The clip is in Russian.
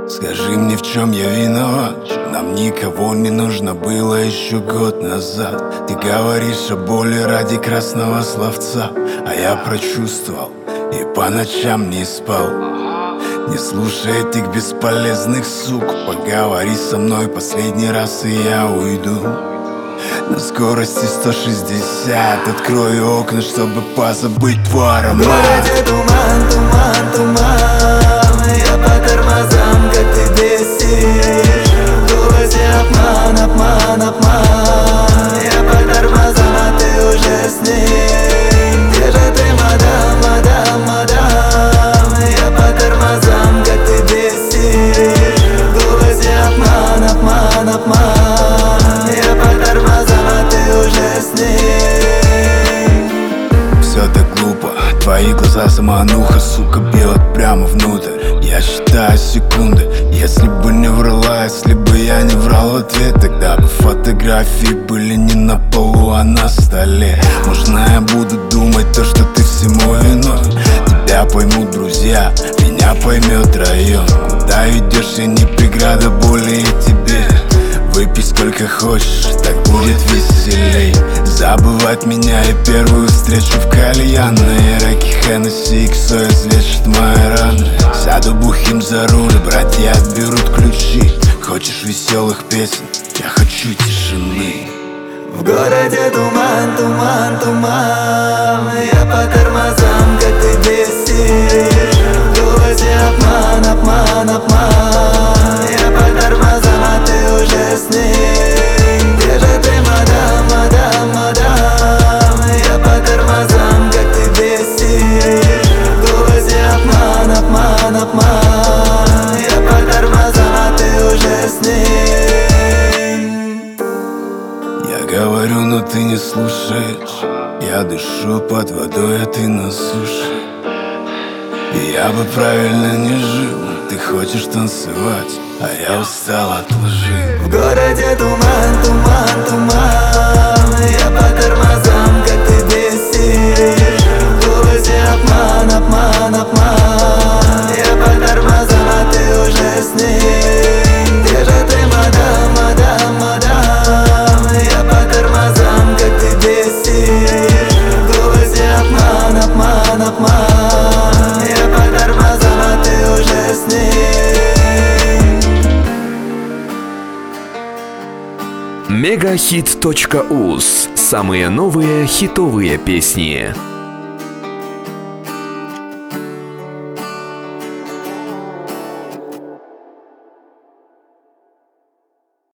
Скажи мне, в чем я виноват? Нам никого не нужно было еще год назад. Ты говоришь о боли ради красного словца, а я прочувствовал и по ночам не спал. Не слушай этих бесполезных сук. Поговори со мной последний раз, и я уйду. На скорости 160 открою окна, чтобы позабыть твой аромат. В городе туман, туман, туман. Я по тормозам, как ты бесишь. В голосе обман, обман, обман. Я по тормозам, а ты уже с ним. Где же ты, мадам, мадам, мадам? Я по тормозам, как ты бесишь. В голосе обман, обман, обман. Я по тормозам, а ты уже с ним. Все так глупо, твои глаза самануха, сука, бьет прямо внутрь. Я считаю секунды, если бы не врала, если бы я не врал в ответ, тогда бы фотографии были не на полу, а на столе. Можно я буду думать то, что ты всему виной. Тебя поймут друзья, меня поймет район. Куда идешь, я не преграда боли и тебе. Выпей сколько хочешь, так будет веселей. Забывать меня и первую встречу в кальянной. Раки, Хеннесси, иксо излечит мои раны. Сяду бухим за руль, братья отберут ключи. Хочешь веселых песен? Я хочу тишины. В городе туман, туман, туман. Я по тормозам, как ты бесишь. В голосе обман, обман, обман. Я по тормозам, а ты уже с ним. Где же ты, мадам, мадам, мадам? Я по тормозам, как ты бесишь. В голосе обман, обман, обман. Я по тормозам, а ты уже с ним. Я говорю, но ты не слушаешь. Я дышу под водой, а ты на суше. И я бы правильно не жил. Ты хочешь танцевать, а я устал от лжи. В городе туман, туман, туман. Я по тормозам, как ты бесишь. В голосе обман, обман, обман. Я по тормозам, а ты уже с ним. Где же ты, мадам, мадам, мадам? Я по тормозам, как ты бесишь. В голосе обман, обман, обман. Я по тормозам, а ты уже с ним. Мегахит.уз. Самые новые хитовые песни.